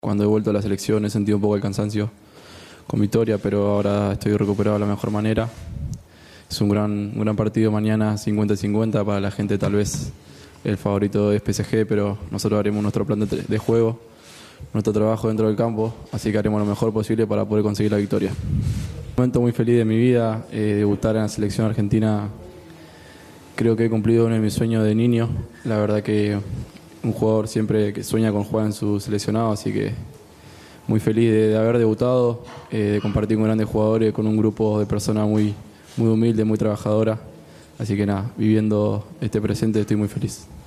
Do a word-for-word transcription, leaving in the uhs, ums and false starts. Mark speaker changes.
Speaker 1: Cuando he vuelto a la selección he sentido un poco el cansancio con Victoria, pero ahora estoy recuperado de la mejor manera. Es un gran, un gran partido mañana, cincuenta cincuenta. Para la gente tal vez el favorito es P S G, pero nosotros haremos nuestro plan de, de juego, nuestro trabajo dentro del campo, así que haremos lo mejor posible para poder conseguir la victoria. Un momento muy feliz de mi vida, eh, debutar en la selección argentina. Creo que he cumplido uno de mis sueños de niño. La verdad que un jugador siempre que sueña con jugar en su seleccionado, así que muy feliz de, de haber debutado, eh, de compartir con grandes jugadores, con un grupo de personas muy, muy humilde, muy trabajadora. Así que nada, viviendo este presente estoy muy feliz.